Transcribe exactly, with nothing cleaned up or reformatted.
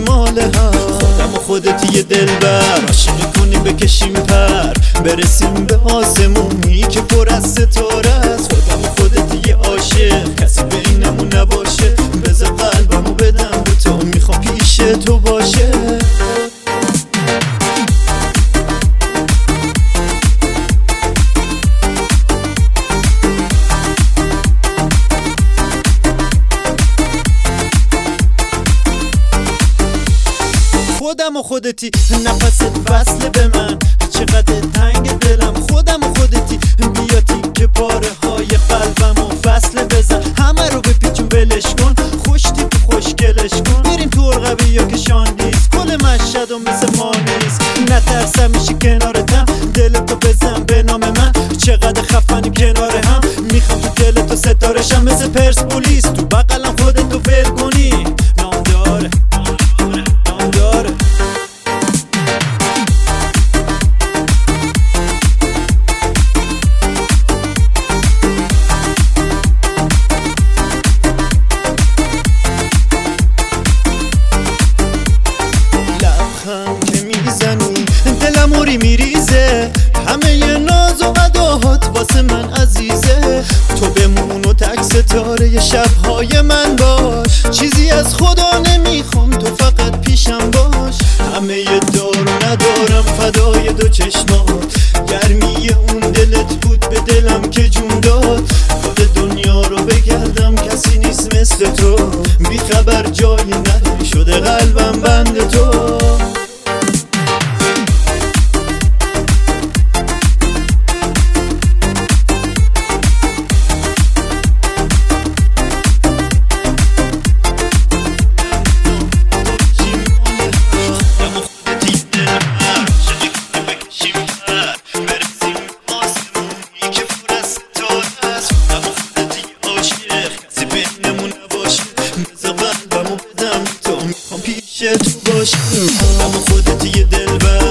مال هم. خودم و خودت یه دلبر عاشق کنی بکشیم پر، برسیم به آسمونی که پر از ستاره است. خودم و خودت یه عاشق کسی بینمون نباشه، بذار قلبمو بدم به تو، میخوام پیش تو باشه. خودم و خودتی نفست وصله به من، چقدر تنگ دلم. خودم و خودتی بیاتی که پاره های قلبم و فصله بزن. همه رو بپیچون ولش کن، خوشتی تو خوشگلش کن. بریم تو ارغبی یا که شاندیز، کل مشهد و مثل ما نیست. نترسم میشی کنارتم، دلتو بزن به نام من. چقدر خفنیم کنار هم، میخوام تو دلتو ستارشم مثل پرسپولیس. تو بغلم خودتو ول کنی، نام داره نام داره. که میزنی دلموری میریزه، همه ی ناز و اداهات واسه من عزیزه. تو بمون و تک ستاره شبهای من باش، چیزی از خدا نمیخوام تو فقط پیشم باش. همه ی دار ندارم فدای دو چشمات، گرمی اون دلت بود به دلم که جون داد. خود دنیا رو بگردم کسی نیست مثل تو، بی خبر جایی نره شده قلبم بند تو. پیش تو باش. خودم و خودت یه دلبر